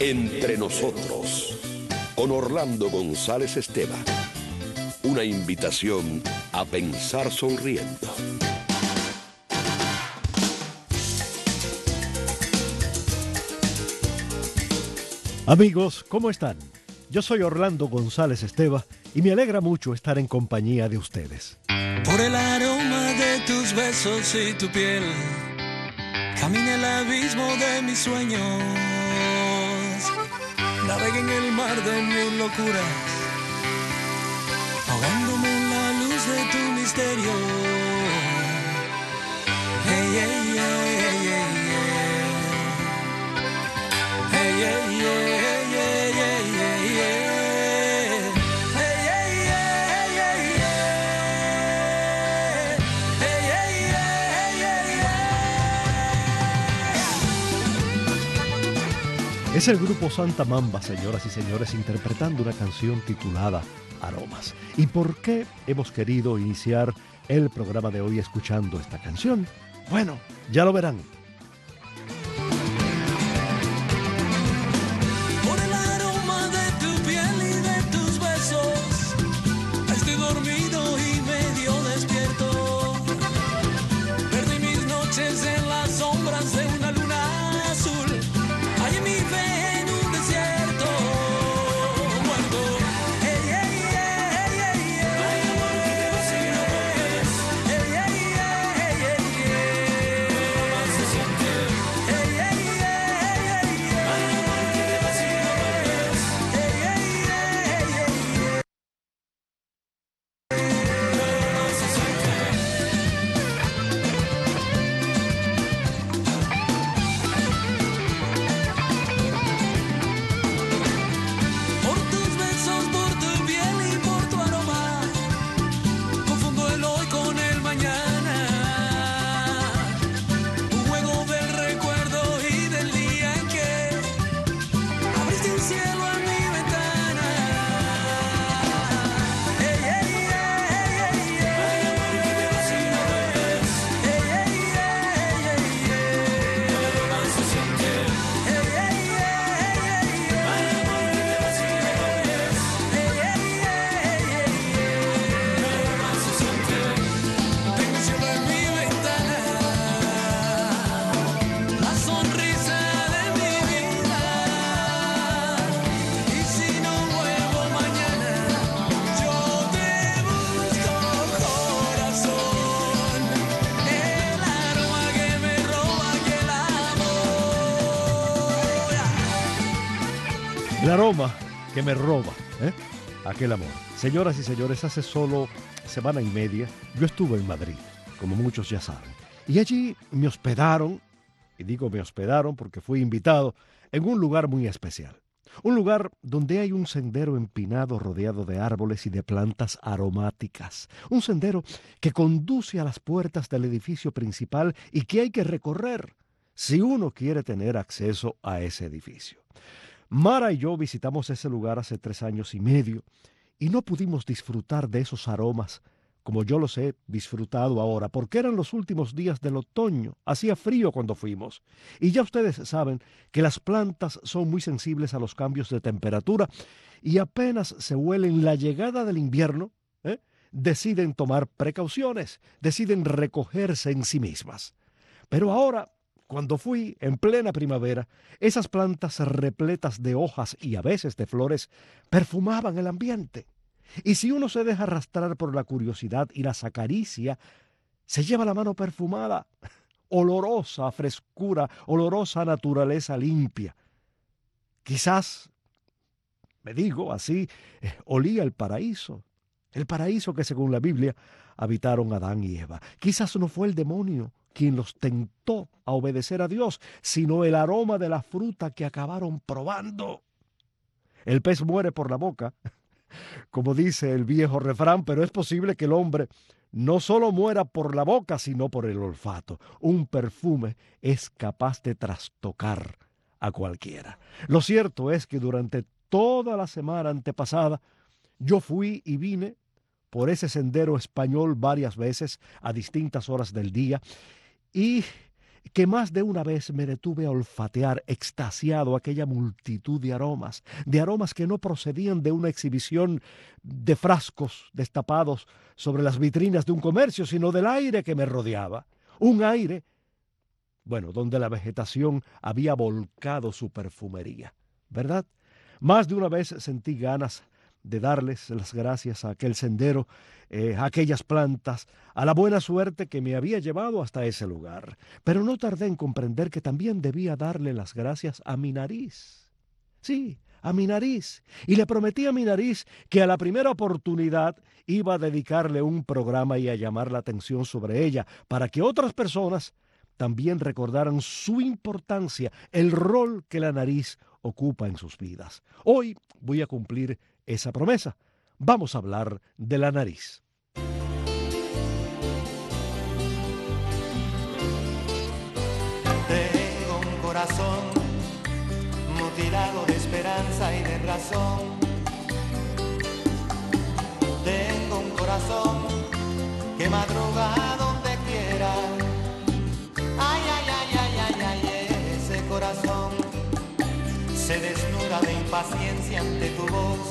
Entre nosotros, con Orlando González Esteban. Una invitación a pensar sonriendo. Amigos, ¿cómo están? Yo soy Orlando González Esteban y me alegra mucho estar en compañía de ustedes. Por el aroma de tus besos y tu piel, camina el abismo de mis sueños. Navegué en el mar de mis locuras, ahogándome en la luz de tu misterio. Hey, hey, hey, hey, hey, hey. Hey, hey, hey. Es el grupo Santa Mamba, señoras y señores, interpretando una canción titulada Aromas. ¿Y por qué hemos querido iniciar el programa de hoy escuchando esta canción? Bueno, ya lo verán. Por el aroma de tu piel y de tus besos, estoy dormido y medio despierto. Perdí mis noches en las sombras de una luna azul. Hay en mi fe en un desierto muerto. Hey, hey, hey, hey, hey. Hay amor que te vas y no vuelves. Hey, hey, hey, hey, hey. Más se siente. Hey, hey, hey, hey, hey. Hay amor que te vas y no vuelves. Hey, hey, hey, hey, hey. Más se siente. Por tus besos, por tu piel y por tu aroma, confundo el hoy con el mañana. Un juego del recuerdo y del día en que abriste un cielo a mi ventana. Hey, hey, hey, hey, hey. Hay amor que te vas y no vuelves. Hey, hey, hey, hey, hey. Más se siente. Hey, hey, hey, hey, hey. Hay amor que te vas y no vuelves. Hey, hey, hey, hey, hey. Más se siente. Tengo un cielo en mi ventana, la sonrisa de mi vida. Y si no vuelvo mañana, yo te busco, corazón. El aroma que me roba aquel amor. El aroma que me roba, aquel amor. Señoras y señores, hace solo semana y media yo estuve en Madrid, como muchos ya saben. Y allí me hospedaron, y digo me hospedaron porque fui invitado, en un lugar muy especial. Un lugar donde hay un sendero empinado rodeado de árboles y de plantas aromáticas. Un sendero que conduce a las puertas del edificio principal y que hay que recorrer si uno quiere tener acceso a ese edificio. Mara y yo visitamos ese lugar hace 3 años y medio y no pudimos disfrutar de esos aromas como yo los he disfrutado ahora, porque eran los últimos días del otoño, hacía frío cuando fuimos. Y ya ustedes saben que las plantas son muy sensibles a los cambios de temperatura y apenas se huelen la llegada del invierno, deciden tomar precauciones, deciden recogerse en sí mismas. Pero ahora, cuando fui en plena primavera, esas plantas repletas de hojas y a veces de flores perfumaban el ambiente. Y si uno se deja arrastrar por la curiosidad y las acaricia, se lleva la mano perfumada, olorosa a frescura, olorosa a naturaleza limpia. Quizás, me digo así, olía el paraíso que según la Biblia habitaron Adán y Eva. Quizás no fue el demonio quien los tentó a obedecer a Dios, sino el aroma de la fruta que acabaron probando. El pez muere por la boca, como dice el viejo refrán, pero es posible que el hombre no solo muera por la boca, sino por el olfato. Un perfume es capaz de trastocar a cualquiera. Lo cierto es que durante toda la semana antepasada yo fui y vine por ese sendero español varias veces a distintas horas del día y que más de una vez me detuve a olfatear extasiado aquella multitud de aromas que no procedían de una exhibición de frascos destapados sobre las vitrinas de un comercio, sino del aire que me rodeaba. Un aire, bueno, donde la vegetación había volcado su perfumería, ¿verdad? Más de una vez sentí ganas de darles las gracias a aquel sendero, a aquellas plantas, a la buena suerte que me había llevado hasta ese lugar. Pero no tardé en comprender que también debía darle las gracias a mi nariz. Sí, a mi nariz. Y le prometí a mi nariz que a la primera oportunidad iba a dedicarle un programa y a llamar la atención sobre ella, para que otras personas también recordaran su importancia, el rol que la nariz ocupa en sus vidas. Hoy voy a cumplir esa promesa. Vamos a hablar de la nariz. Tengo un corazón mutilado de esperanza y de razón. Tengo un corazón que madruga donde quiera. Ay, ay, ay, ay, ay, ay, ese corazón se desnuda de impaciencia ante tu voz.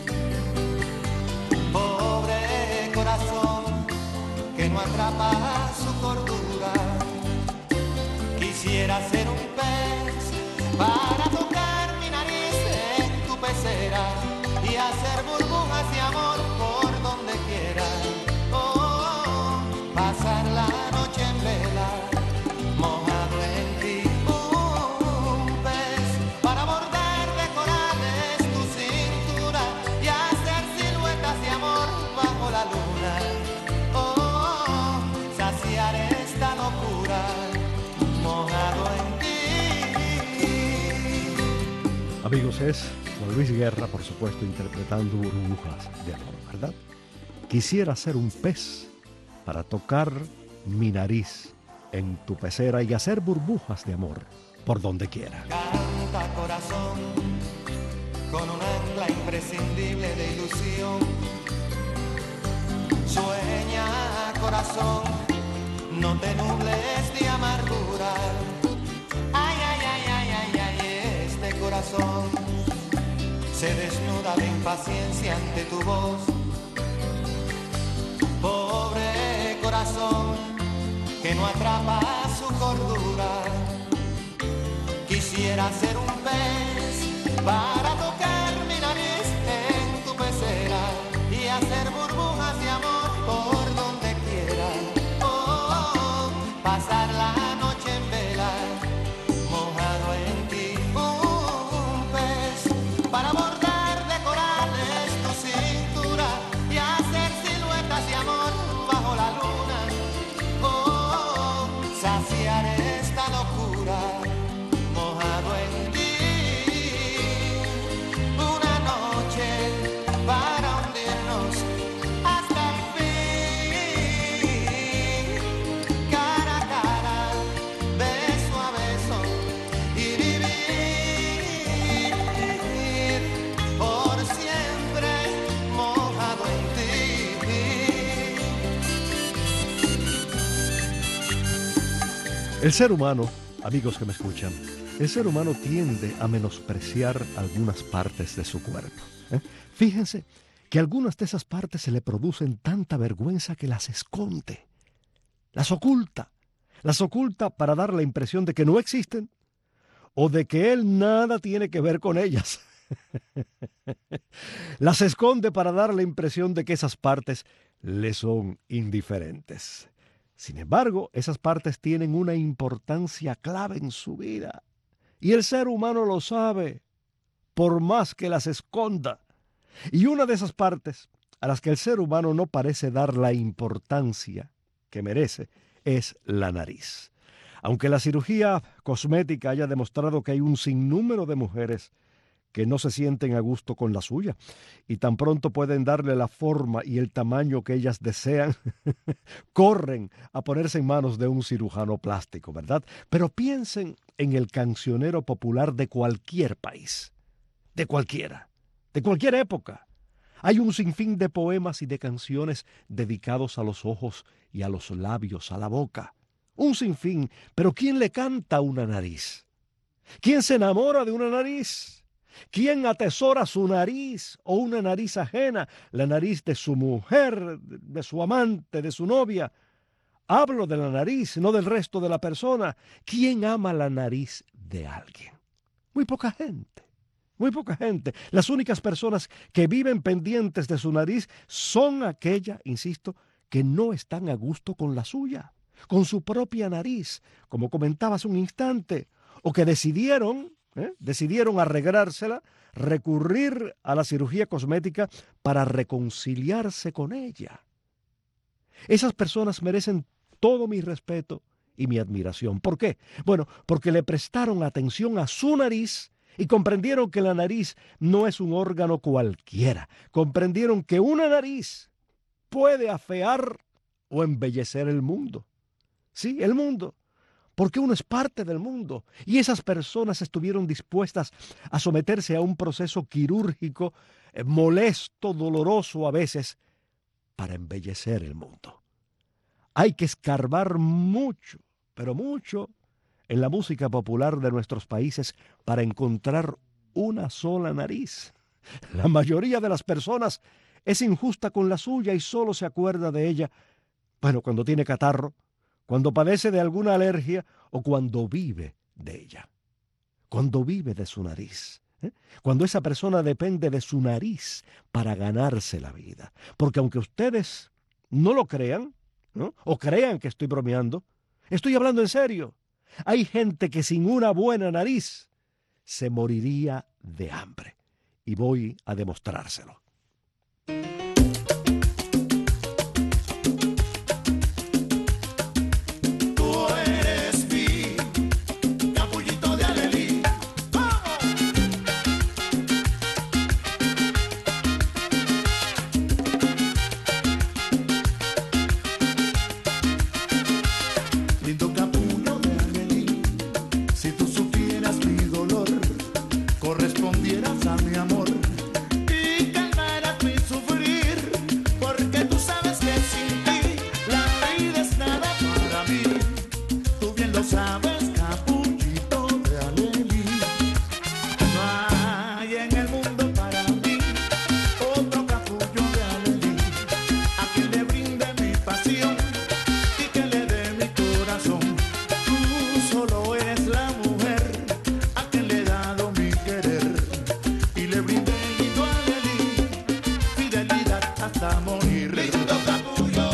Pobre corazón que no atrapa su cordura. Quisiera ser un pez para tocar mi nariz en tu pecera y hacer burbujas de amor por donde quiera. Oh, pasar la noche en vela, mojado en ti. Un pez para bordar de corales tu cintura y hacer siluetas de amor bajo la luna. Oh, saciar esta locura, mojado en ti. Amigos, es Juan Luis Guerra, por supuesto, interpretando Burbujas de Amor, ¿verdad? Quisiera ser un pez para tocar mi nariz en tu pecera y hacer burbujas de amor por donde quiera. Canta corazón con un ancla imprescindible de ilusión. Sueña corazón, no te nubles de amargura. Ay, ay, ay, ay, ay, ay, este corazón se desnuda de impaciencia ante tu voz. Pobre corazón que no atrapa su cordura. Quisiera ser un pez para tocar mi nariz en tu pecera y hacer burbujas de amor por donde quiera. Oh, pasar la noche en vela, mojado en ti. Un pez para bordar de corales tu cintura y hacer siluetas de amor bajo la luna. Oh, saciar esta locura, mojado en ti. Una noche para hundirnos hasta el fin, cara a cara, beso a beso y vivir por siempre mojado en ti. El ser humano, amigos que me escuchan, el ser humano tiende a menospreciar algunas partes de su cuerpo. Fíjense que algunas de esas partes se le producen tanta vergüenza que las esconde, las oculta para dar la impresión de que no existen o de que él nada tiene que ver con ellas. Las esconde para dar la impresión de que esas partes le son indiferentes. Sin embargo, esas partes tienen una importancia clave en su vida. Y el ser humano lo sabe, por más que las esconda. Y una de esas partes a las que el ser humano no parece dar la importancia que merece es la nariz. Aunque la cirugía cosmética haya demostrado que hay un sinnúmero de mujeres que no se sienten a gusto con la suya y tan pronto pueden darle la forma y el tamaño que ellas desean, corren a ponerse en manos de un cirujano plástico, ¿verdad? Pero piensen en el cancionero popular de cualquier país, de cualquier época. Hay un sinfín de poemas y de canciones dedicados a los ojos y a los labios, a la boca, un sinfín. Pero ¿quién le canta a una nariz? ¿Quién se enamora de una nariz? ¿Quién atesora su nariz o una nariz ajena, la nariz de su mujer, de su amante, de su novia? Hablo de la nariz, no del resto de la persona. ¿Quién ama la nariz de alguien? Muy poca gente, muy poca gente. Las únicas personas que viven pendientes de su nariz son aquellas, insisto, que no están a gusto con la suya, con su propia nariz, como comentaba hace un instante, o que decidieron arreglársela, recurrir a la cirugía cosmética para reconciliarse con ella. Esas personas merecen todo mi respeto y mi admiración. ¿Por qué? Bueno, porque le prestaron atención a su nariz y comprendieron que la nariz no es un órgano cualquiera. Comprendieron que una nariz puede afear o embellecer el mundo. Sí, el mundo. Porque uno es parte del mundo. Y esas personas estuvieron dispuestas a someterse a un proceso quirúrgico molesto, doloroso a veces, para embellecer el mundo. Hay que escarbar mucho, pero mucho, en la música popular de nuestros países para encontrar una sola nariz. La mayoría de las personas es injusta con la suya y solo se acuerda de ella, bueno, cuando tiene catarro, cuando padece de alguna alergia o cuando vive de ella, cuando vive de su nariz. Cuando esa persona depende de su nariz para ganarse la vida. Porque aunque ustedes no lo crean, ¿no? O crean que estoy bromeando, estoy hablando en serio. Hay gente que sin una buena nariz se moriría de hambre. Y voy a demostrárselo. Tú eres mi capullito de Alelí. Lindo capullo de Alelí, si tú supieras mi dolor, correspondieras a mi amor y calmaras mi sufrir, porque tú sabes que sin ti la vida es nada para mí. Tú bien lo sabes, capullito de Alelí. No hay en el mundo para mí otro capullo de Alelí, a quien le brinde mi pasión y que le dé mi corazón. Tú solo eres la mujer a quien le he dado mi querer y le brindé lindo Alelí, fidelidad hasta morir. Lindo capullo,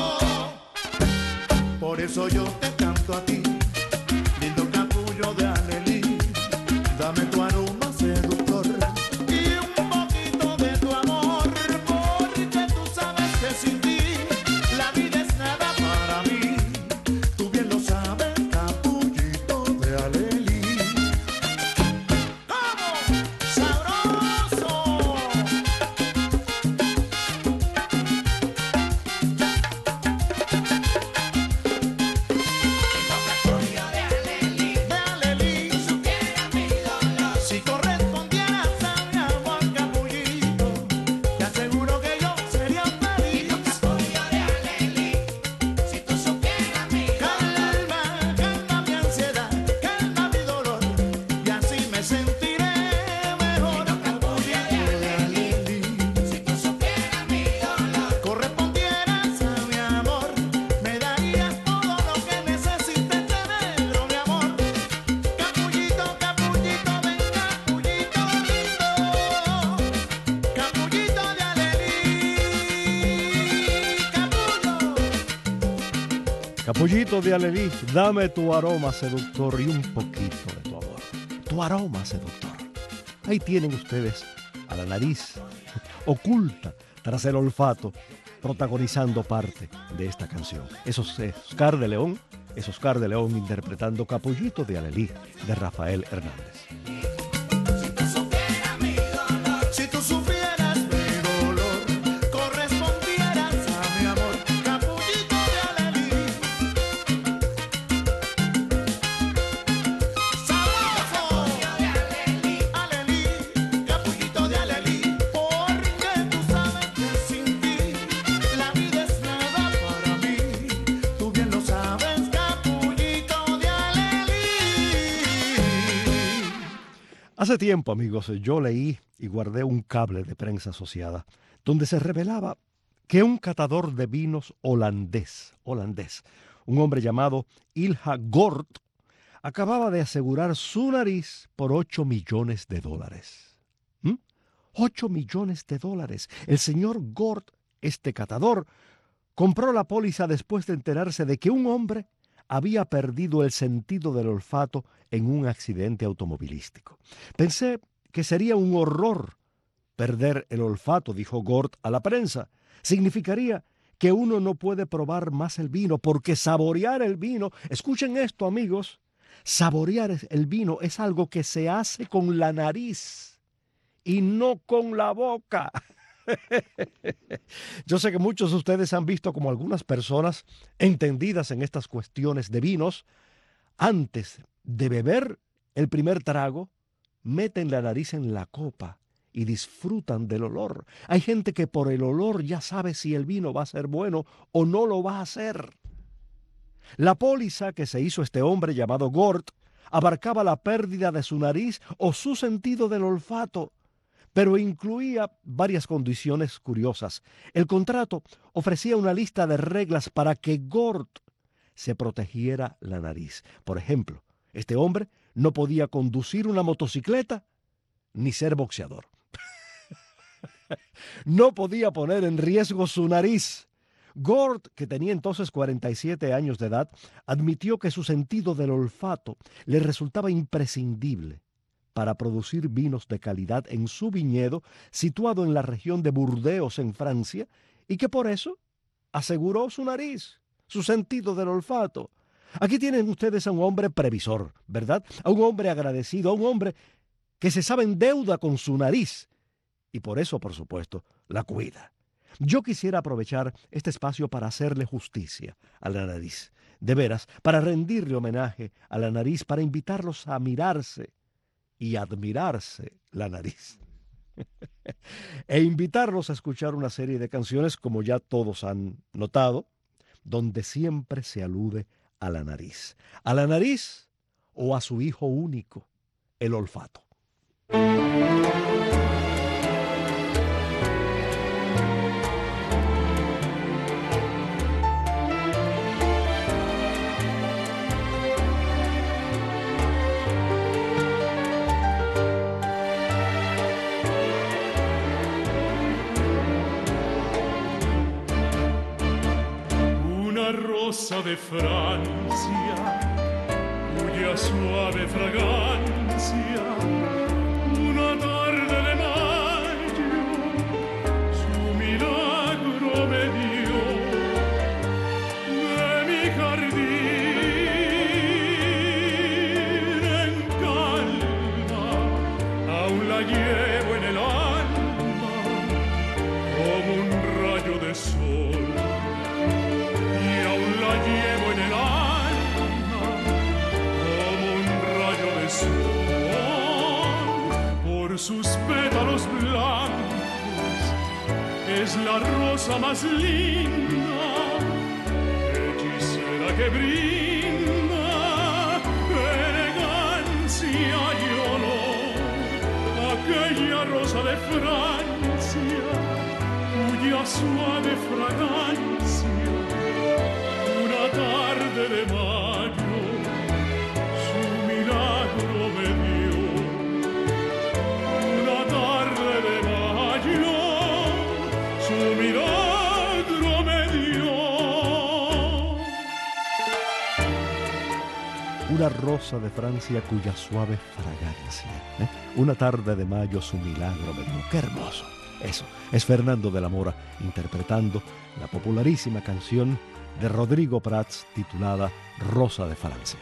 por eso yo te canto a ti. Lindo capullo de Alelí, dame tu aroma seductor y un poquito de tu amor, porque tú sabes que sin ti la vida es nada para mí. Tú bien lo sabes, capullito de Alelí. ¡Vamos! ¡Sabroso! De Alelí, si correspondieras a mi amor, capullito, te aseguro que yo sería feliz. Calma mi ansiedad, calma mi dolor, y así me sentiré mejor. Capullito de Alelí, correspondieras a mi amor, me darías todo lo que necesites tener, mi amor. Capullito, capullito, ven capullito lindo, capullito de Alelí, capullo. Capullito de Alelí, dame tu aroma seductor y un poquito de tu amor. Tu aroma seductor. Ahí tienen ustedes a la nariz oculta tras el olfato, protagonizando parte de esta canción. Eso es Oscar de León, interpretando Capullito de Alelí, de Rafael Hernández. Si tú supieras mi dolor, correspondieras a mi amor, capullito de Alelí. Sabroso, Alelí, capullito de Alelí, porque tú sabes que sin ti la vida es nada para mí. Tú bien lo sabes, capullito Hace tiempo, amigos, yo leí y guardé un cable de prensa asociada donde se revelaba que un catador de vinos holandés, un hombre llamado Ilja Gort, acababa de asegurar su nariz por $8 millones. ¿Mm? $8 millones. El señor Gort, este catador, compró la póliza después de enterarse de que un hombre había perdido el sentido del olfato en un accidente automovilístico. Pensé que sería un horror perder el olfato, dijo Gort a la prensa. Significaría que uno no puede probar más el vino, porque saborear el vino, escuchen esto, amigos, saborear el vino es algo que se hace con la nariz y no con la boca. Yo sé que muchos de ustedes han visto como algunas personas entendidas en estas cuestiones de vinos, antes de beber el primer trago, meten la nariz en la copa y disfrutan del olor. Hay gente que por el olor ya sabe si el vino va a ser bueno o no lo va a ser. La póliza que se hizo este hombre llamado Gort abarcaba la pérdida de su nariz o su sentido del olfato, pero incluía varias condiciones curiosas. El contrato ofrecía una lista de reglas para que Gort se protegiera la nariz. Por ejemplo, este hombre no podía conducir una motocicleta ni ser boxeador. No podía poner en riesgo su nariz. Gort, que tenía entonces 47 años de edad, admitió que su sentido del olfato le resultaba imprescindible para producir vinos de calidad en su viñedo situado en la región de Burdeos, en Francia, y que por eso aseguró su nariz, su sentido del olfato. Aquí tienen ustedes a un hombre previsor, ¿verdad? A un hombre agradecido, a un hombre que se sabe en deuda con su nariz y por eso, por supuesto, la cuida. Yo quisiera aprovechar este espacio para hacerle justicia a la nariz, de veras, para rendirle homenaje a la nariz, para invitarlos a mirarse y admirarse la nariz. E invitarlos a escuchar una serie de canciones, como ya todos han notado, donde siempre se alude a la nariz o a su hijo único, el olfato. Rosa de Francia, cuya suave fragancia una tarde de mayo su milagro me dio. De mi jardín en calma aún la llevo en el alma como un rayo de sol. Llevo en el alma como un rayo de sol. Por sus pétalos blancos es la rosa más linda, hechicera que brinda elegancia y olor. Aquella rosa de Francia cuya suave fragancia tarde de mayo su milagro me dio. Una tarde de mayo su milagro me dio. Una rosa de Francia cuya suave fragancia. Una tarde de mayo su milagro me dio. ¡Qué hermoso! Eso es Fernando de la Mora interpretando la popularísima canción de Rodrigo Prats titulada Rosa de Francia.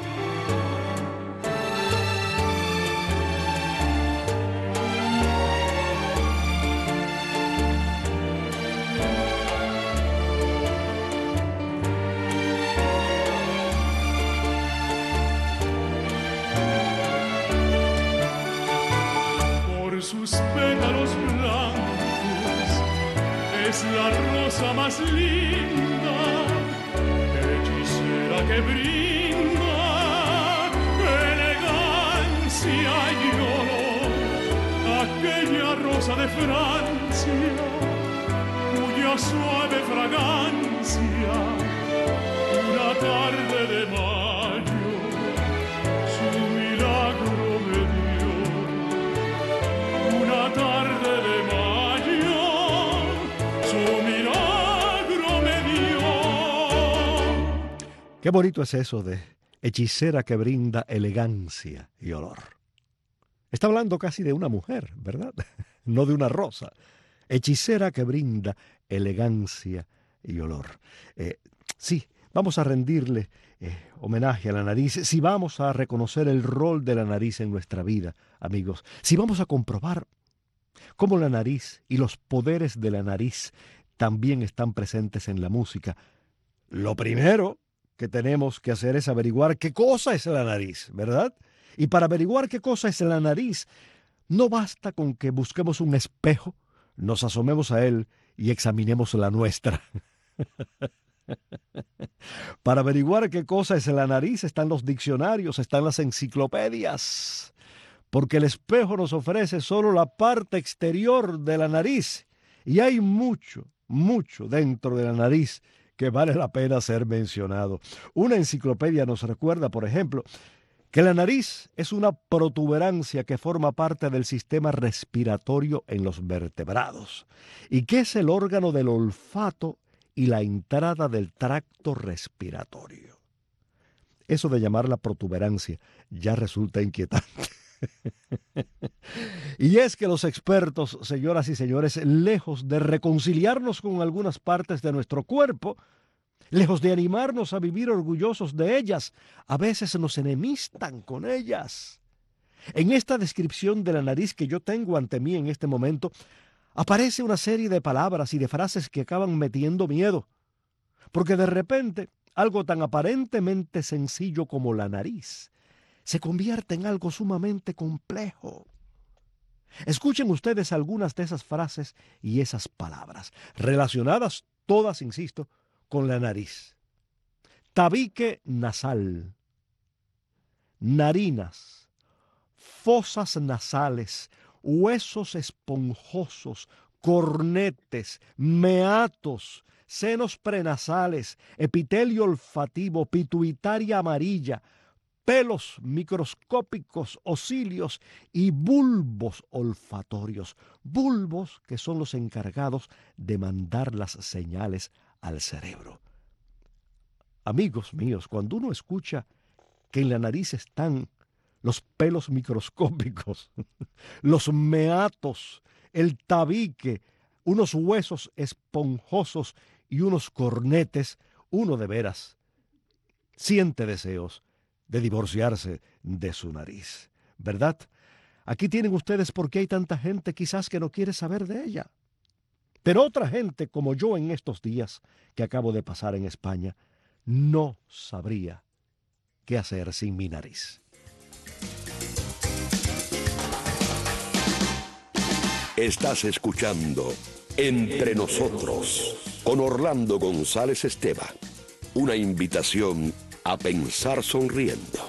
Por sus pétalos blancos es la rosa más linda, hechicera que brinda elegancia fragancia y olor, aquella rosa de Francia, cuya suave fragancia una tarde de mayo su milagro me dio. Una tarde de mayo su milagro me dio. Qué bonito es eso de hechicera que brinda elegancia y olor. Está hablando casi de una mujer, ¿verdad? No de una rosa. Hechicera que brinda elegancia y olor. Sí, vamos a rendirle homenaje a la nariz. Si vamos a reconocer el rol de la nariz en nuestra vida, amigos. Si vamos a comprobar cómo la nariz y los poderes de la nariz también están presentes en la música. Lo primero que tenemos que hacer es averiguar qué cosa es la nariz, ¿verdad? Y para averiguar qué cosa es la nariz, no basta con que busquemos un espejo, nos asomemos a él y examinemos la nuestra. Para averiguar qué cosa es la nariz están los diccionarios, están las enciclopedias, porque el espejo nos ofrece solo la parte exterior de la nariz y hay mucho dentro de la nariz que vale la pena ser mencionado. Una enciclopedia nos recuerda, por ejemplo, que la nariz es una protuberancia que forma parte del sistema respiratorio en los vertebrados y que es el órgano del olfato y la entrada del tracto respiratorio. Eso de llamarla protuberancia ya resulta inquietante. Y es que los expertos, señoras y señores, lejos de reconciliarnos con algunas partes de nuestro cuerpo, lejos de animarnos a vivir orgullosos de ellas, a veces nos enemistan con ellas. En esta descripción de la nariz que yo tengo ante mí en este momento, aparece una serie de palabras y de frases que acaban metiendo miedo, porque de repente algo tan aparentemente sencillo como la nariz se convierte en algo sumamente complejo. Escuchen ustedes algunas de esas frases y esas palabras, relacionadas todas, insisto, con la nariz. Tabique nasal, narinas, fosas nasales, huesos esponjosos, cornetes, meatos, senos prenasales, epitelio olfativo, pituitaria amarilla, pelos microscópicos o cilios y bulbos olfatorios. Bulbos que son los encargados de mandar las señales al cerebro. Amigos míos, cuando uno escucha que en la nariz están los pelos microscópicos, los meatos, el tabique, unos huesos esponjosos y unos cornetes, uno de veras siente deseos de divorciarse de su nariz, ¿verdad? Aquí tienen ustedes por qué hay tanta gente quizás que no quiere saber de ella. Pero otra gente, como yo en estos días que acabo de pasar en España, no sabría qué hacer sin mi nariz. Estás escuchando Entre Nosotros con Orlando González Esteva. Una invitación a pensar sonriendo.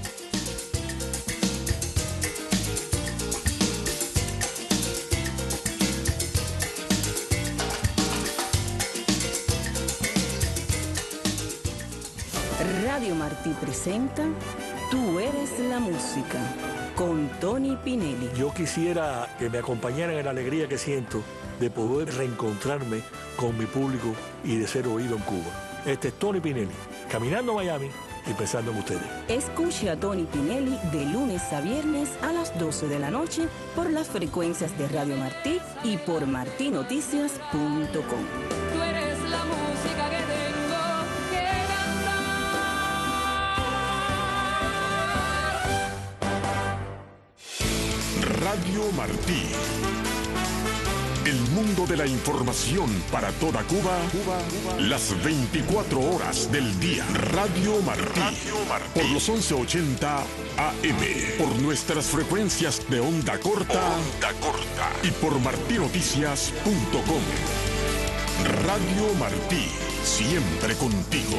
Radio Martí presenta Tú eres la música con Tony Pinelli. Yo quisiera que me acompañaran en la alegría que siento de poder reencontrarme con mi público y de ser oído en Cuba. Este es Tony Pinelli, caminando a Miami y pensando en ustedes. Escuche a Tony Pinelli de lunes a viernes a las 12 de la noche por las frecuencias de Radio Martí y por martinoticias.com. Tú eres la música que tengo que cantar. Radio Martí. El mundo de la información para toda Cuba, las 24 horas del día. Radio Martí. Por los 1180 AM. Por nuestras frecuencias de onda corta. Y por martinoticias.com. Radio Martí. Siempre contigo.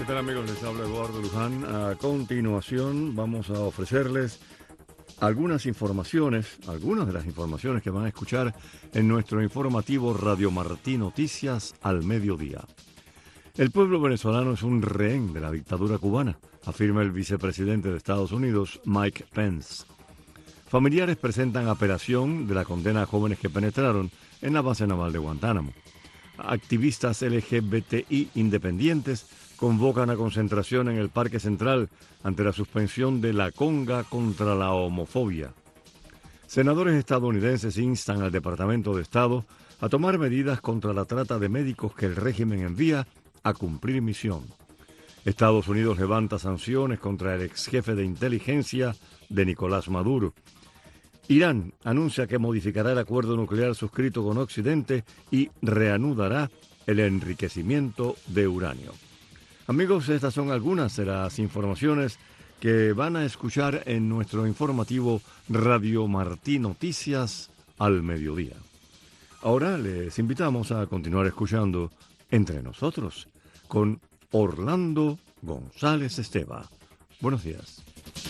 tal, amigos? Les habla Eduardo Luján. A continuación vamos a ofrecerles algunas de las informaciones que van a escuchar en nuestro informativo Radio Martí Noticias al mediodía. El pueblo venezolano es un rehén de la dictadura cubana, afirma el vicepresidente de Estados Unidos, Mike Pence. Familiares presentan apelación de la condena a jóvenes que penetraron en la base naval de Guantánamo. Activistas LGBTI independientes convocan a concentración en el Parque Central ante la suspensión de la conga contra la homofobia. Senadores estadounidenses instan al Departamento de Estado a tomar medidas contra la trata de médicos que el régimen envía a cumplir misión. Estados Unidos levanta sanciones contra el ex jefe de inteligencia de Nicolás Maduro. Irán anuncia que modificará el acuerdo nuclear suscrito con Occidente y reanudará el enriquecimiento de uranio. Amigos, estas son algunas de las informaciones que van a escuchar en nuestro informativo Radio Martí Noticias al mediodía. Ahora les invitamos a continuar escuchando Entre Nosotros con Orlando González Esteva. Buenos días.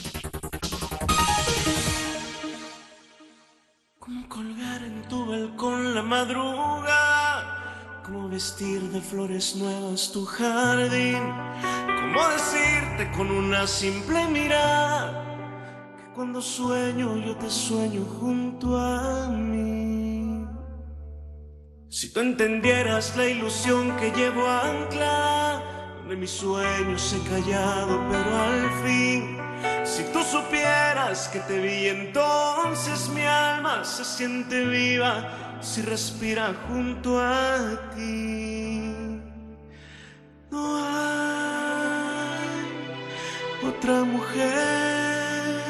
Como colgar en tu balcón la madrugada, como vestir de flores nuevas tu jardín, como decirte con una simple mirada que cuando sueño yo te sueño junto a mí. Si tú entendieras la ilusión que llevo anclada, donde mis sueños he callado pero al fin. Si tú supieras que te vi, entonces mi alma se siente viva si respira junto a ti. No hay otra mujer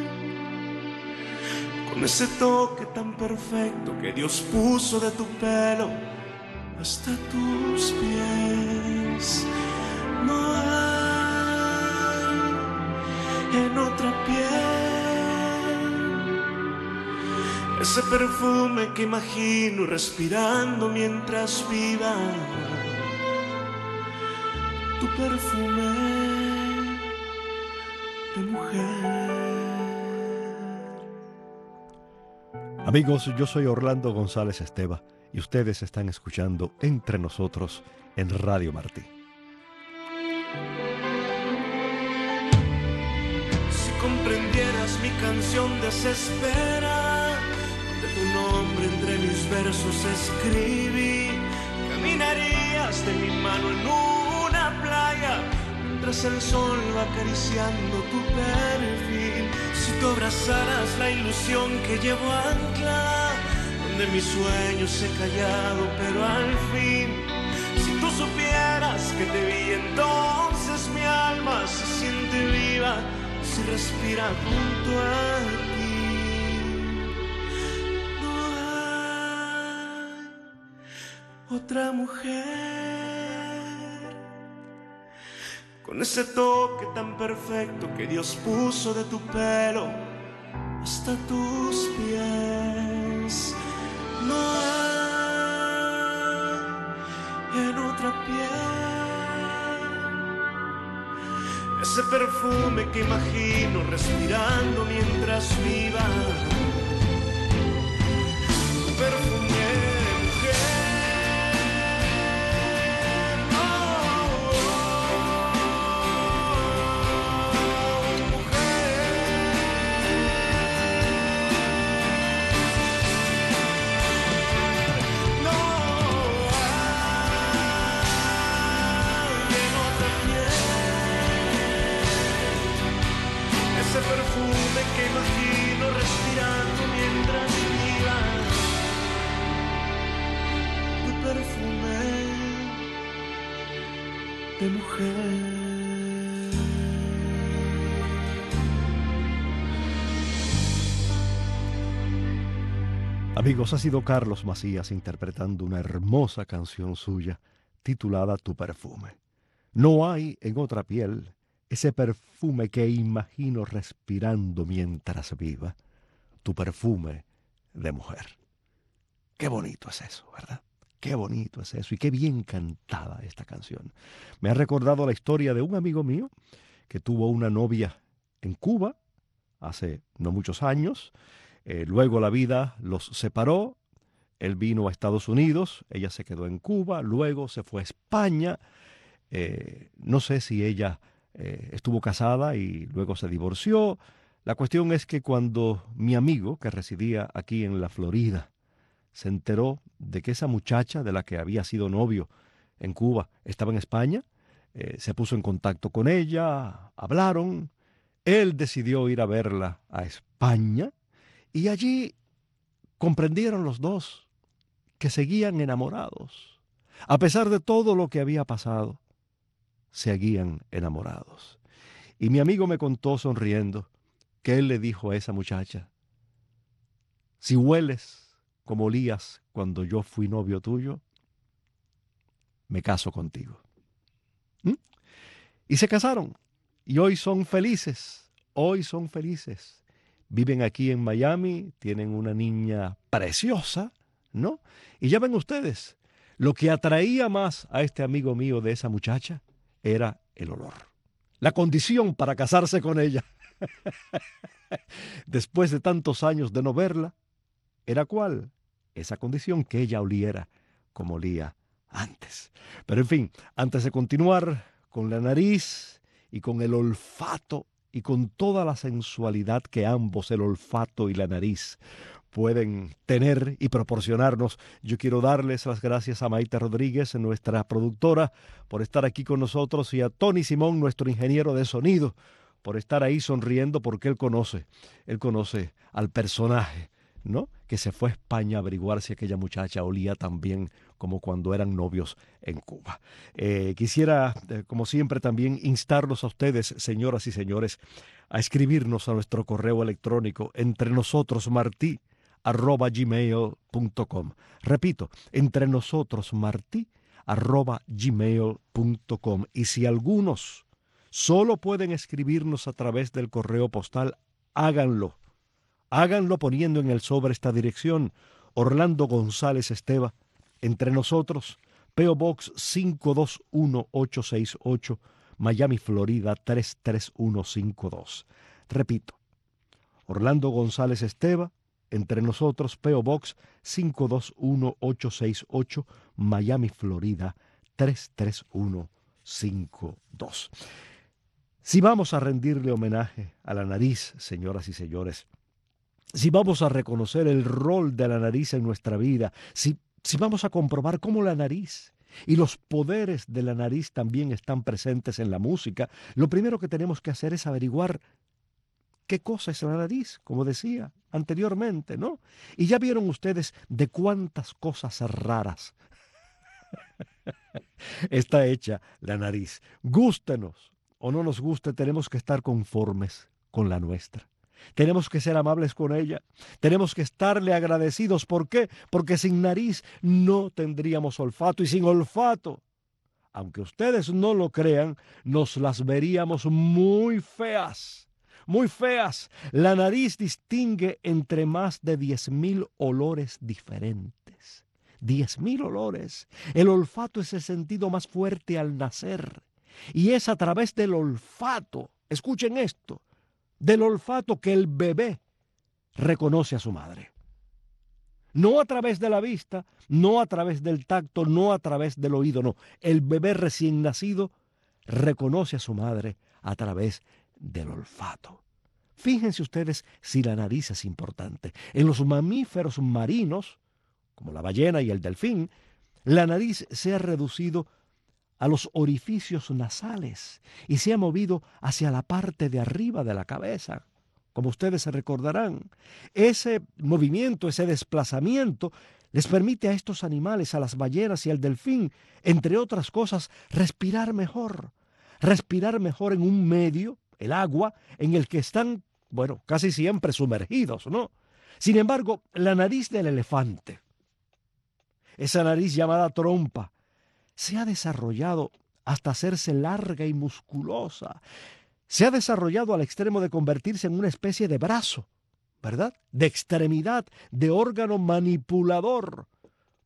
con ese toque tan perfecto que Dios puso de tu pelo hasta tus pies. No hay en otra piel ese perfume que imagino respirando mientras viva. Tu perfume de mujer. Amigos, yo soy Orlando González Esteva y ustedes están escuchando Entre Nosotros en Radio Martí. Comprendieras mi canción desesperada, de tu nombre entre mis versos escribí, caminarías de mi mano en una playa, mientras el sol va acariciando tu perfil. Si tú abrazaras la ilusión que llevo anclada, donde mis sueños he callado pero al fin. Si tú supieras que te vi, entonces mi alma se siente viva si respira junto a ti. No hay otra mujer con ese toque tan perfecto que Dios puso de tu pelo hasta tus pies. No hay en otra piel ese perfume que imagino respirando mientras viva. Tu perfume de mujer. Oh, mujer. No hay en otra piel ese perfume que imagino respirando mientras viva. Tu perfume de mujer. Amigos, ha sido Carlos Macías interpretando una hermosa canción suya titulada Tu perfume. No hay en otra piel ese perfume que imagino respirando mientras viva, tu perfume de mujer. Qué bonito es eso, ¿verdad? Qué bonito es eso y qué bien cantada esta canción. Me ha recordado la historia de un amigo mío que tuvo una novia en Cuba hace no muchos años. Luego la vida los separó. Él vino a Estados Unidos, ella se quedó en Cuba, luego se fue a España. No sé si ella estuvo casada y luego se divorció. La cuestión es que cuando mi amigo, que residía aquí en la Florida, se enteró de que esa muchacha de la que había sido novio en Cuba estaba en España, se puso en contacto con ella, hablaron, él decidió ir a verla a España y allí comprendieron los dos que seguían enamorados. A pesar de todo lo que había pasado, seguían enamorados. Y mi amigo me contó sonriendo que él le dijo a esa muchacha: si hueles como olías cuando yo fui novio tuyo, me caso contigo. Y se casaron. Y hoy son felices. Hoy son felices. Viven aquí en Miami, tienen una niña preciosa, ¿no? Y ya ven ustedes, lo que atraía más a este amigo mío de esa muchacha era el olor. La condición para casarse con ella. Después de tantos años de no verla, ¿era cuál? Esa condición, que ella oliera como olía antes. Pero en fin, antes de continuar con la nariz y con el olfato y con toda la sensualidad que ambos, el olfato y la nariz, pueden tener y proporcionarnos, yo quiero darles las gracias a Maite Rodríguez, nuestra productora, por estar aquí con nosotros, y a Tony Simón, nuestro ingeniero de sonido, por estar ahí sonriendo, porque él conoce al personaje, ¿no?, que se fue a España a averiguar si aquella muchacha olía tan bien como cuando eran novios en Cuba. Quisiera, como siempre, también instarlos a ustedes, señoras y señores, a escribirnos a nuestro correo electrónico entrenosotrosmarti@gmail.com. Repito, entrenosotrosmarti@gmail.com. Y si algunos solo pueden escribirnos a través del correo postal, háganlo. Háganlo poniendo en el sobre esta dirección: Orlando González Esteva, Entre Nosotros, P.O. Box 521868, Miami, Florida 33152. Repito, Orlando González Esteva, Entre Nosotros, P.O. Box 521868, Miami, Florida 33152. Si vamos a rendirle homenaje a la nariz, señoras y señores, si vamos a reconocer el rol de la nariz en nuestra vida, si vamos a comprobar cómo la nariz y los poderes de la nariz también están presentes en la música, lo primero que tenemos que hacer es averiguar qué cosa es la nariz, como decía anteriormente, ¿no? Y ya vieron ustedes de cuántas cosas raras está hecha la nariz. Gústenos o no nos guste, tenemos que estar conformes con la nuestra. Tenemos que ser amables con ella. Tenemos que estarle agradecidos. ¿Por qué? Porque sin nariz no tendríamos olfato. Y sin olfato, aunque ustedes no lo crean, nos las veríamos muy feas. Muy feas. La nariz distingue entre más de 10,000 olores diferentes. 10,000 olores. El olfato es el sentido más fuerte al nacer. Y es a través del olfato, escuchen esto, del olfato que el bebé reconoce a su madre. No a través de la vista, no a través del tacto, no a través del oído, no. El bebé recién nacido reconoce a su madre a través del olfato. Fíjense ustedes si la nariz es importante. En los mamíferos marinos, como la ballena y el delfín, la nariz se ha reducido a los orificios nasales y se ha movido hacia la parte de arriba de la cabeza, como ustedes se recordarán. Ese movimiento, ese desplazamiento, les permite a estos animales, a las ballenas y al delfín, entre otras cosas, respirar mejor en un medio, el agua, en el que están, bueno, casi siempre sumergidos, ¿no? Sin embargo, la nariz del elefante, esa nariz llamada trompa, se ha desarrollado hasta hacerse larga y musculosa. Se ha desarrollado al extremo de convertirse en una especie de brazo, ¿verdad?, de extremidad, de órgano manipulador,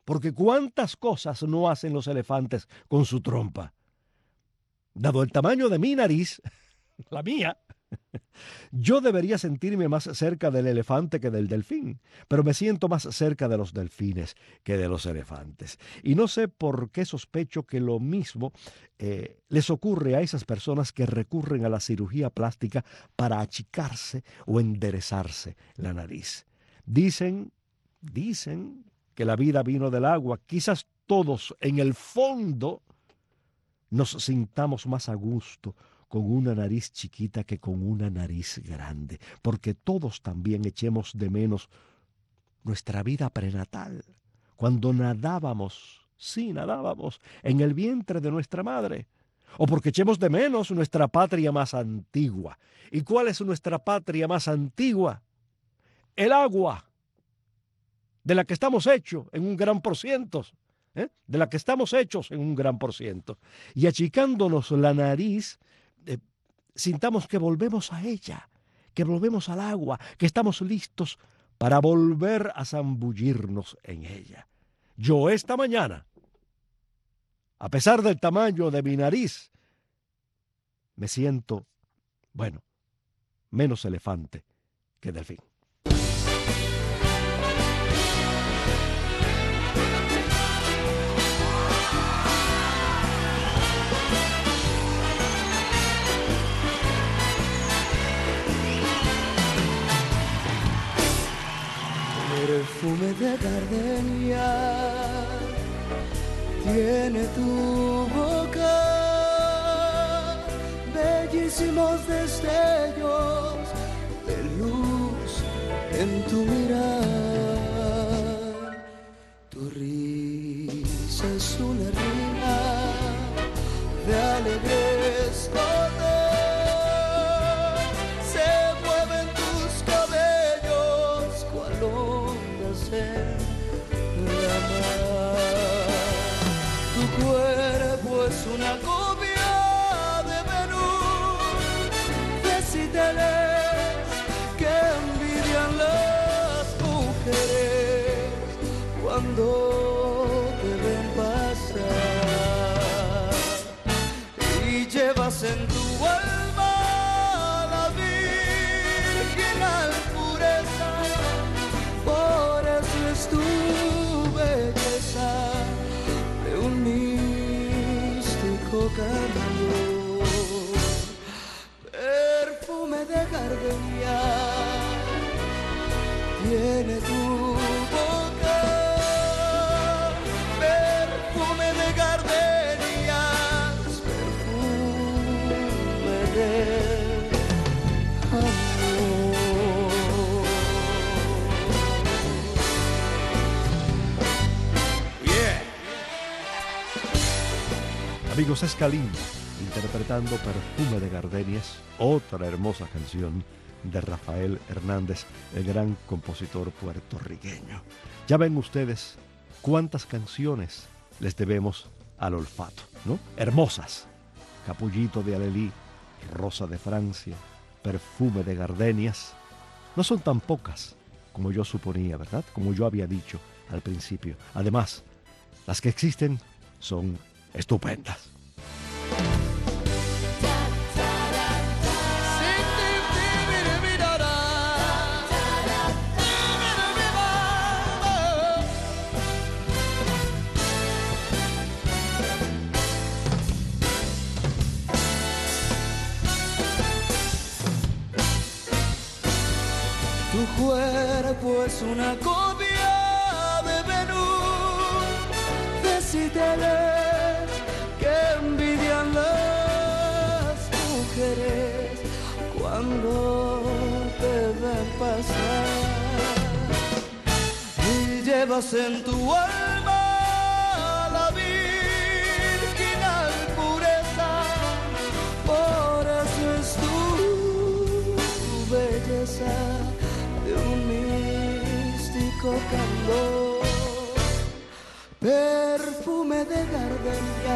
porque cuántas cosas no hacen los elefantes con su trompa. Dado el tamaño de mi nariz, la mía, yo debería sentirme más cerca del elefante que del delfín, pero me siento más cerca de los delfines que de los elefantes. Y no sé por qué sospecho que lo mismo les ocurre a esas personas que recurren a la cirugía plástica para achicarse o enderezarse la nariz. Dicen que la vida vino del agua. Quizás todos en el fondo nos sintamos más a gusto con una nariz chiquita que con una nariz grande, porque todos también echemos de menos nuestra vida prenatal, cuando nadábamos en el vientre de nuestra madre, o porque echemos de menos nuestra patria más antigua. ¿Y cuál es nuestra patria más antigua? El agua, de la que estamos hechos en un gran por ciento, de la que estamos hechos en un gran por ciento. Y achicándonos la nariz, sintamos que volvemos a ella, que volvemos al agua, que estamos listos para volver a zambullirnos en ella. Yo esta mañana, a pesar del tamaño de mi nariz, me siento, menos elefante que delfín. Perfume de gardenia tiene tu boca, bellísimos destellos de luz en tu mirar. Tu risa es una rima de alegres notas. Se mueven tus cabellos cual ondas en la mar. Tu cuerpo es una copia de Venus, de Citeles que envidian las mujeres cuando te ven pasar. Y llevas en tu alma la virginal pureza, por eso es tu belleza de un místico candor. Perfume de gardenia tiene tu boca, perfume de gardenias, perfume de amor. Amigos, es Kalimba interpretando Perfume de Gardenias, otra hermosa canción de Rafael Hernández, el gran compositor puertorriqueño. Ya ven ustedes cuántas canciones les debemos al olfato, ¿no? Hermosas. Capullito de Alelí, Rosa de Francia, Perfume de Gardenias. No son tan pocas como yo suponía, ¿verdad? Como yo había dicho al principio. Además, las que existen son estupendas. Tu cuerpo es una copia de Venus, de Citeles que envidian las mujeres cuando te ven pasar. Y llevas en tu alma la virginal pureza, por eso es tu belleza de un místico candor. Perfume de gardenia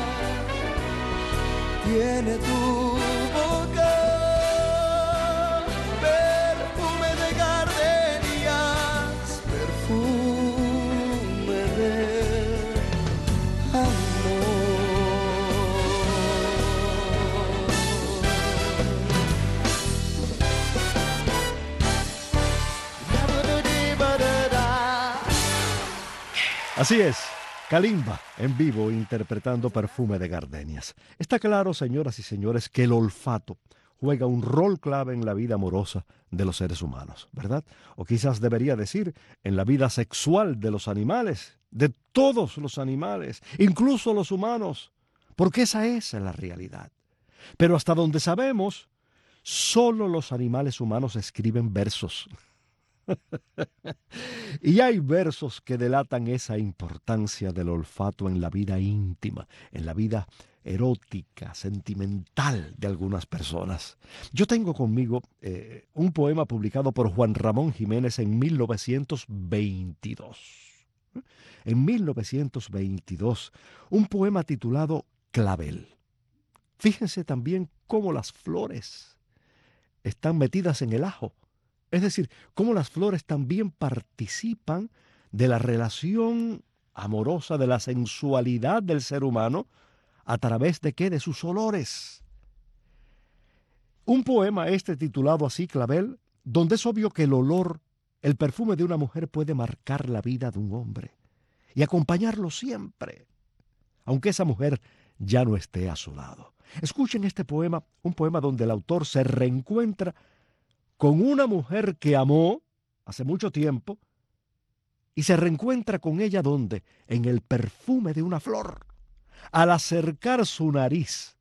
tiene tu boca, perfume de gardenias, perfume de Así es, Kalimba en vivo interpretando Perfume de Gardenias. Está claro, señoras y señores, que el olfato juega un rol clave en la vida amorosa de los seres humanos, ¿verdad? O quizás debería decir, en la vida sexual de los animales, de todos los animales, incluso los humanos, porque esa es la realidad. Pero hasta donde sabemos, solo los animales humanos escriben versos. Y hay versos que delatan esa importancia del olfato en la vida íntima, en la vida erótica, sentimental de algunas personas. Yo tengo conmigo un poema publicado por Juan Ramón Jiménez en 1922. En 1922, un poema titulado Clavel. Fíjense también cómo las flores están metidas en el ajo. Es decir, cómo las flores también participan de la relación amorosa, de la sensualidad del ser humano, ¿a través de qué? De sus olores. Un poema titulado así, Clavel, donde es obvio que el olor, el perfume de una mujer puede marcar la vida de un hombre y acompañarlo siempre, aunque esa mujer ya no esté a su lado. Escuchen este poema, un poema donde el autor se reencuentra con una mujer que amó hace mucho tiempo y se reencuentra con ella ¿dónde? En el perfume de una flor, al acercar su nariz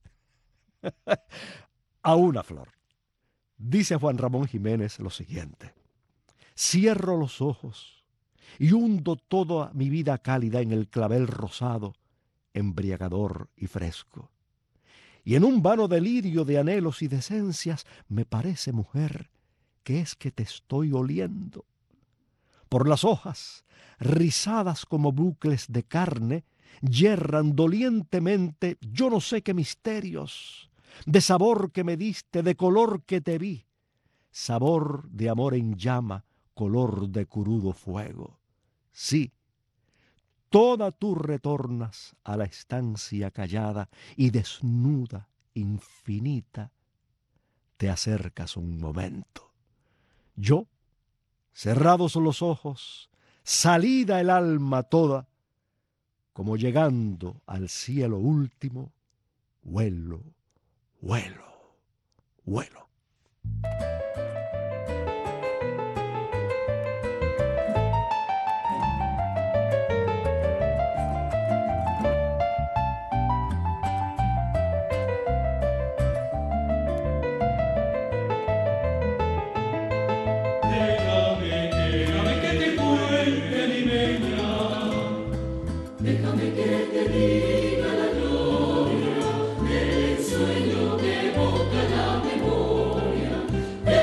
a una flor. Dice Juan Ramón Jiménez lo siguiente: cierro los ojos y hundo toda mi vida cálida en el clavel rosado, embriagador y fresco. Y en un vano delirio de anhelos y de esencias me parece, mujer, que es que te estoy oliendo. Por las hojas, rizadas como bucles de carne, yerran dolientemente yo no sé qué misterios, de sabor que me diste, de color que te vi, sabor de amor en llama, color de crudo fuego. Sí, toda tú retornas a la estancia callada y desnuda, infinita, te acercas un momento. Yo, cerrados los ojos, salida el alma toda, como llegando al cielo último, vuelo, vuelo, vuelo. Déjame que te diga la gloria del sueño que evoca la memoria.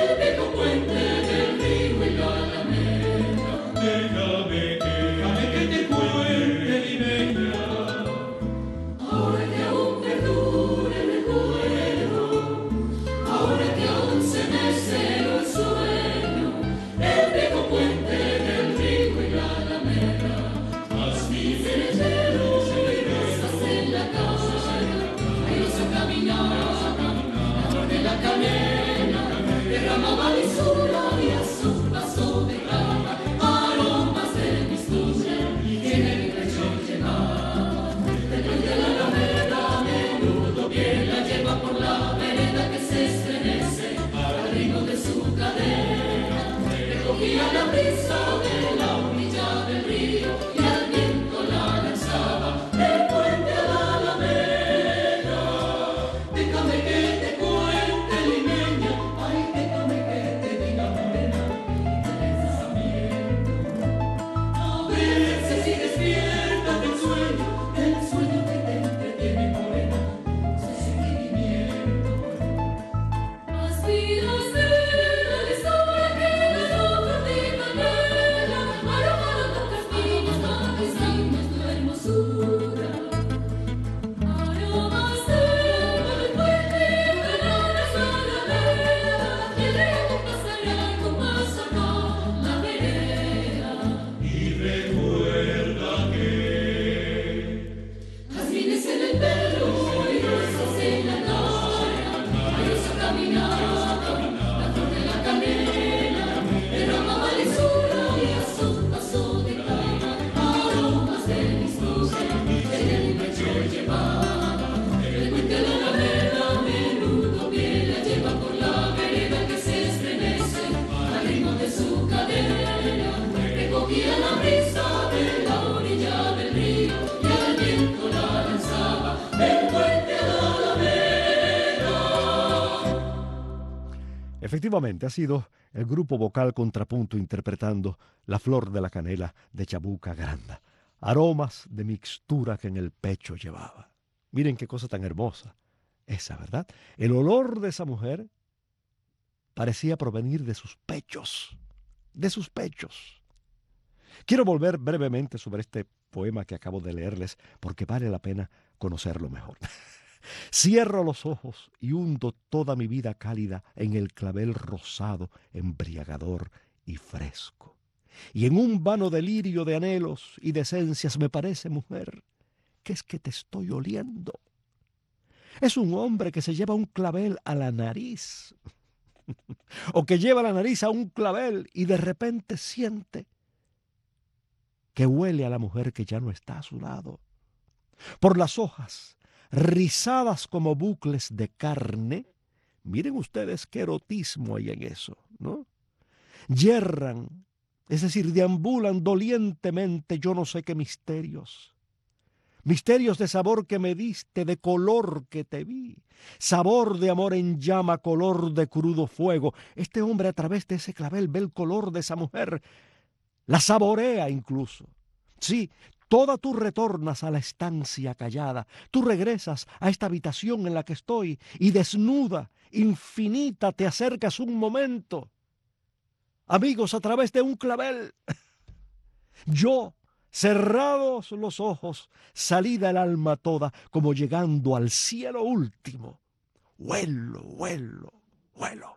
Efectivamente, ha sido el grupo vocal Contrapunto interpretando La flor de la canela de Chabuca Granda. Aromas de mixtura que en el pecho llevaba. Miren qué cosa tan hermosa esa, ¿verdad? El olor de esa mujer parecía provenir de sus pechos, de sus pechos. Quiero volver brevemente sobre este poema que acabo de leerles porque vale la pena conocerlo mejor. Cierro los ojos y hundo toda mi vida cálida en el clavel rosado, embriagador y fresco. Y en un vano delirio de anhelos y de esencias me parece, mujer, que es que te estoy oliendo. Es un hombre que se lleva un clavel a la nariz, o que lleva la nariz a un clavel y de repente siente que huele a la mujer que ya no está a su lado. Por las hojas, rizadas como bucles de carne, miren ustedes qué erotismo hay en eso, ¿no? Yerran, es decir, deambulan dolientemente yo no sé qué misterios. Misterios de sabor que me diste, de color que te vi. Sabor de amor en llama, color de crudo fuego. Este hombre a través de ese clavel ve el color de esa mujer. La saborea incluso. Sí, toda tú retornas a la estancia callada. Tú regresas a esta habitación en la que estoy y desnuda, infinita, te acercas un momento. Amigos, a través de un clavel. Yo, cerrados los ojos, salida el alma toda, como llegando al cielo último. Huelo, huelo, huelo.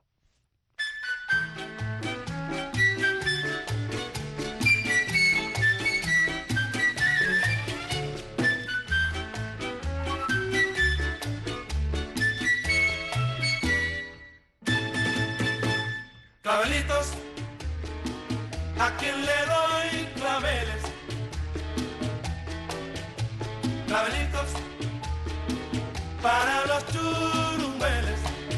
Clavelitos, ¿a quién le doy claveles? Clavelitos, para los churumbeles.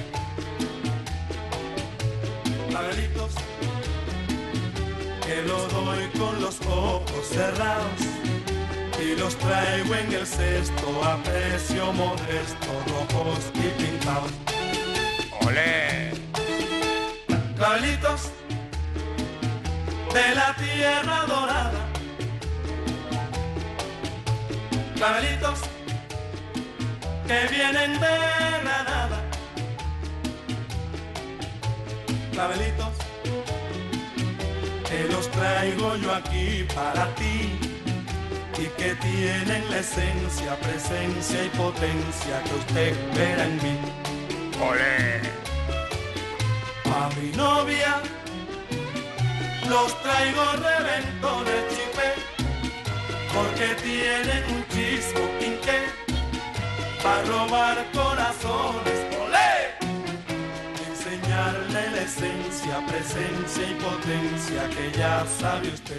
Clavelitos, que los doy con los ojos cerrados y los traigo en el cesto a precio modesto, rojos y pintados. ¡Olé! Clavelitos de la tierra dorada, clavelitos que vienen de Granada, clavelitos que los traigo yo aquí para ti y que tienen la esencia, presencia y potencia que usted verá en mí. ¡Olé! A mi novia los traigo reventones chipé, porque tienen un chismo quinqué para robar corazones. ¡Olé! Enseñarle la esencia, presencia y potencia que ya sabe usted.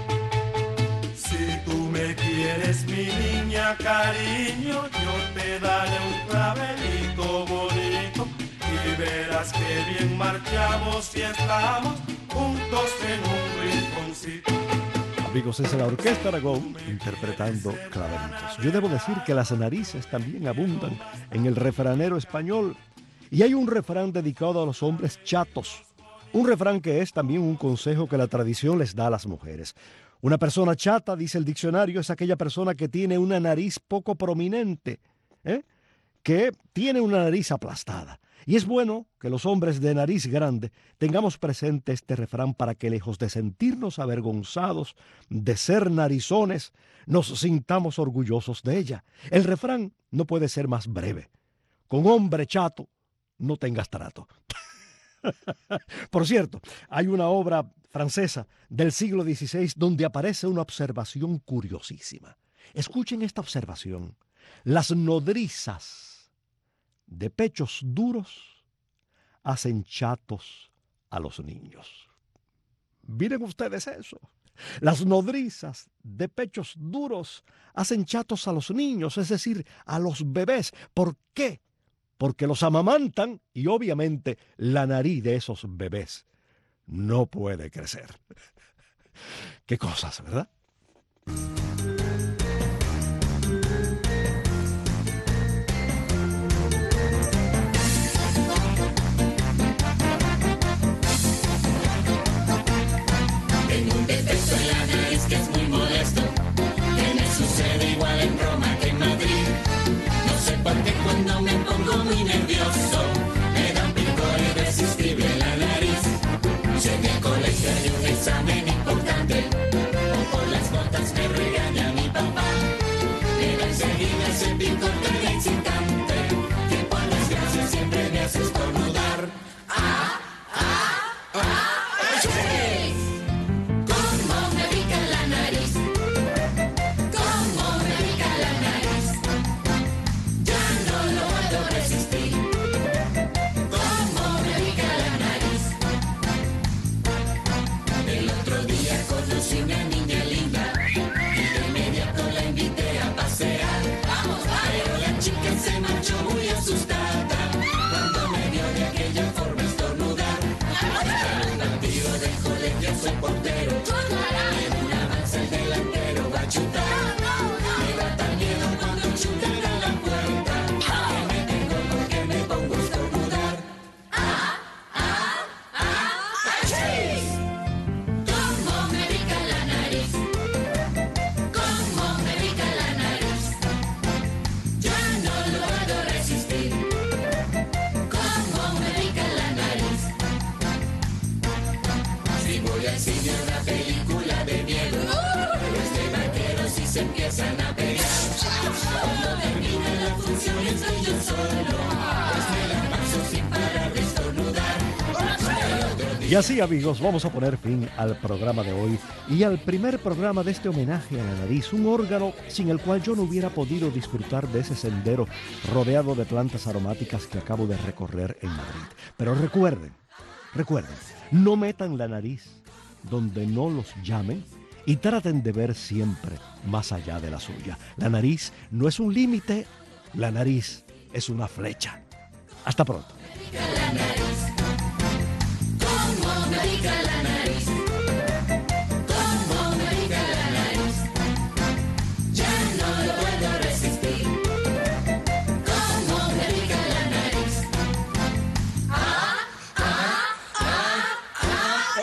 Si tú me quieres, mi niña, cariño, yo te daré un clavelito bonito y verás que bien marchamos y estamos juntos en un rinconcito. Amigos, es la Orquesta Aragón interpretando Clavelitos. Yo debo decir que las narices también abundan en el refranero español. Y hay un refrán dedicado a los hombres chatos. Un refrán que es también un consejo que la tradición les da a las mujeres. Una persona chata, dice el diccionario, es aquella persona que tiene una nariz poco prominente, que tiene una nariz aplastada. Y es bueno que los hombres de nariz grande tengamos presente este refrán para que, lejos de sentirnos avergonzados de ser narizones, nos sintamos orgullosos de ella. El refrán no puede ser más breve. Con hombre chato no tengas trato. Por cierto, hay una obra francesa del siglo XVI donde aparece una observación curiosísima. Escuchen esta observación. Las nodrizas de pechos duros hacen chatos a los niños. Miren ustedes eso. Las nodrizas de pechos duros hacen chatos a los niños, es decir, a los bebés. ¿Por qué? Porque los amamantan y obviamente la nariz de esos bebés no puede crecer. Qué cosas, ¿verdad? cuando me pongo muy nervioso, me da un picor irresistible en la nariz. Llegué al colegio y un examen importante, o por las notas me regaña mi papá. Pero enseguida ese picor tan excitante, que por desgracia siempre me hace estornudar. ¡Ah! ¡Ah! ¡Ah! ¡Ay! ¡Cómo me pica la nariz! ¡Cómo me pica la nariz! Ya no lo puedo resistir. ¡Cómo me pica la nariz! El otro día conocí una niña linda y de inmediato la invité a pasear. ¡Vamos, vamos! Pero la chica se marchó muy asustada cuando me vio de aquella forma estornudar. En un partido del colegio soy portero, en una avanza el delantero va a chutar. Me da tan miedo cuando chutan a la puerta, que me tengo porque me pongo a estornudar. ¡Ah! ¡Ah! ¡Ah! ¡Achis! ¡Cómo me pica la nariz! ¡Cómo me pica la nariz! Ya no lo puedo resistir. ¡Cómo me pica la nariz! Si voy al cine a una película de miedo, los de vaqueros y se empiezan a pelear. Cuando termina la función estoy yo solo, pues me la paso sin parar de estornudar. Y así, amigos, vamos a poner fin al programa de hoy y al primer programa de este homenaje a la nariz, un órgano sin el cual yo no hubiera podido disfrutar de ese sendero rodeado de plantas aromáticas que acabo de recorrer en Madrid. Pero recuerden, no metan la nariz donde no los llamen y traten de ver siempre más allá de la suya. La nariz no es un límite, la nariz es una flecha. Hasta pronto. ¡Cómo me pica la nariz! ¡Cómo me pica la nariz! Ya no lo puedo resistir. ¡Cómo me pica la nariz! ¡Ah! ¡Ah! ¡Ah! ¡Ah!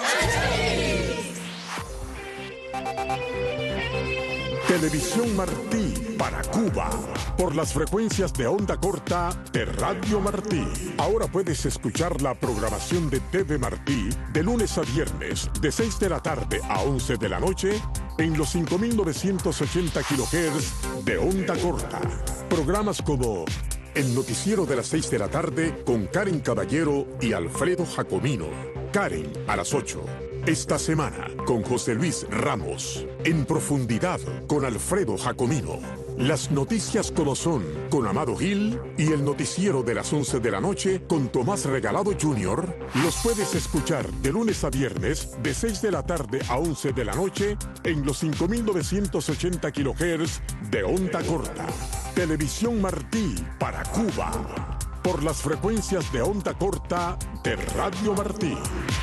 Televisión Martí para Cuba, por las frecuencias de onda corta de Radio Martí. Ahora puedes escuchar la programación de TV Martí de lunes a viernes, de 6 de la tarde a 11 de la noche, en los 5.980 kHz de onda corta. Programas como El Noticiero de las 6 de la tarde con Karen Caballero y Alfredo Jacomino. Karen a las 8. Esta semana con José Luis Ramos. En Profundidad con Alfredo Jacomino. Las noticias como son con Amado Gil y el noticiero de las 11 de la noche con Tomás Regalado Jr. Los puedes escuchar de lunes a viernes de 6 de la tarde a 11 de la noche en los 5.980 kHz de onda corta. Televisión Martí para Cuba, por las frecuencias de onda corta de Radio Martí.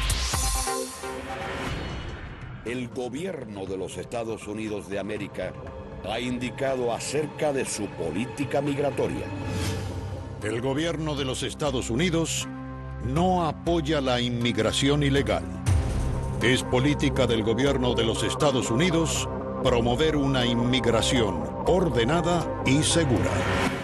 El gobierno de los Estados Unidos de América ha indicado acerca de su política migratoria. El gobierno de los Estados Unidos no apoya la inmigración ilegal. Es política del gobierno de los Estados Unidos promover una inmigración ordenada y segura.